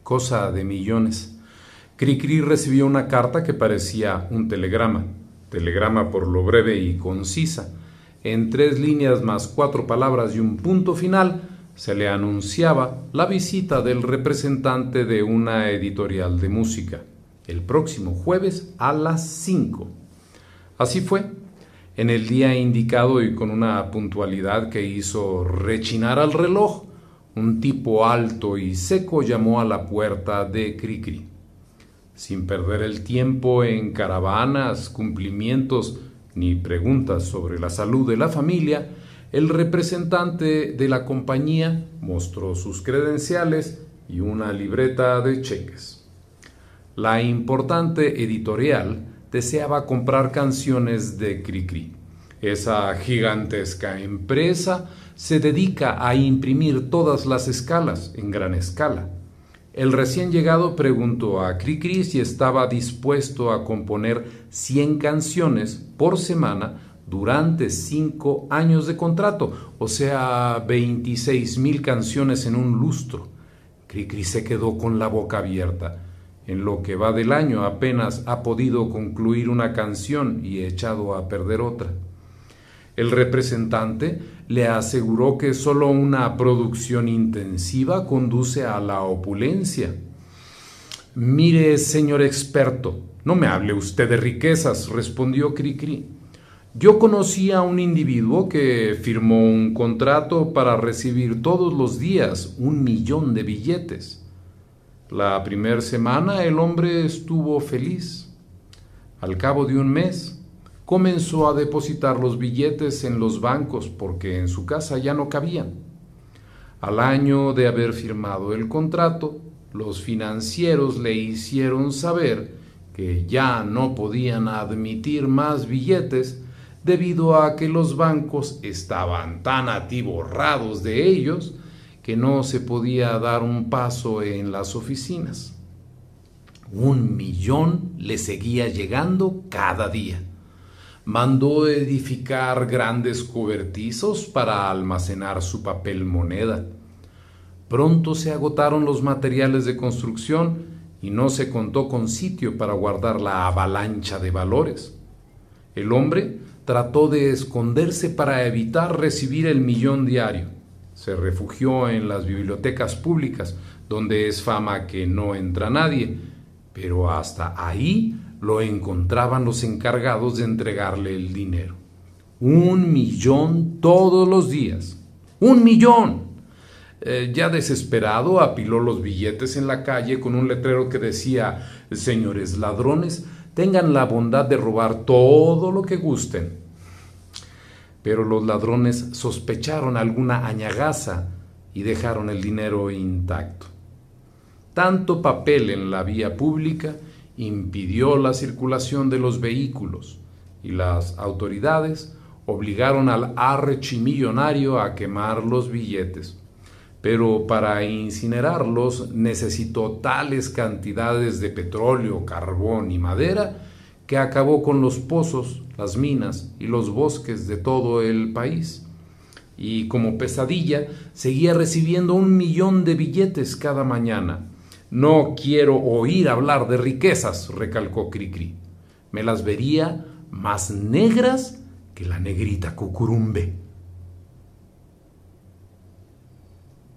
cosa de millones. Cricri recibió una carta que parecía un telegrama por lo breve y concisa. En 3 líneas más 4 palabras y un punto final, se le anunciaba la visita del representante de una editorial de música, el próximo jueves a las 5. Así fue. En el día indicado y con una puntualidad que hizo rechinar al reloj, un tipo alto y seco llamó a la puerta de Cricri. Sin perder el tiempo en caravanas, cumplimientos ni preguntas sobre la salud de la familia, el representante de la compañía mostró sus credenciales y una libreta de cheques. La importante editorial deseaba comprar canciones de Cricri. Esa gigantesca empresa se dedica a imprimir todas las escalas en gran escala. El recién llegado preguntó a Cricri si estaba dispuesto a componer 100 canciones por semana durante 5 años de contrato, o sea, 26,000 canciones en un lustro. Cricri se quedó con la boca abierta. En lo que va del año apenas ha podido concluir una canción y echado a perder otra. El representante le aseguró que solo una producción intensiva conduce a la opulencia. «Mire, señor experto, no me hable usted de riquezas», respondió Cricri. «Yo conocí a un individuo que firmó un contrato para recibir todos los días 1,000,000 de billetes. La primera semana el hombre estuvo feliz. Al cabo de un mes, comenzó a depositar los billetes en los bancos porque en su casa ya no cabían. Al año de haber firmado el contrato, los financieros le hicieron saber que ya no podían admitir más billetes debido a que los bancos estaban tan atiborrados de ellos que no se podía dar un paso en las oficinas. 1,000,000 le seguía llegando cada día. Mandó edificar grandes cobertizos para almacenar su papel moneda. Pronto se agotaron los materiales de construcción y no se contó con sitio para guardar la avalancha de valores. El hombre trató de esconderse para evitar recibir el 1,000,000 diario. Se refugió en las bibliotecas públicas, donde es fama que no entra nadie, pero hasta ahí lo encontraban los encargados de entregarle el dinero. 1,000,000 todos los días. 1,000,000. Ya desesperado, apiló los billetes en la calle con un letrero que decía: «Señores ladrones, tengan la bondad de robar todo lo que gusten». Pero los ladrones sospecharon alguna añagaza y dejaron el dinero intacto. Tanto papel en la vía pública impidió la circulación de los vehículos y las autoridades obligaron al archimillonario a quemar los billetes. Pero para incinerarlos necesitó tales cantidades de petróleo, carbón y madera que acabó con los pozos, las minas y los bosques de todo el país. Y como pesadilla, seguía recibiendo 1,000,000 de billetes cada mañana. «No quiero oír hablar de riquezas», recalcó Cricri. «Me las vería más negras que la negrita Cucurumbe».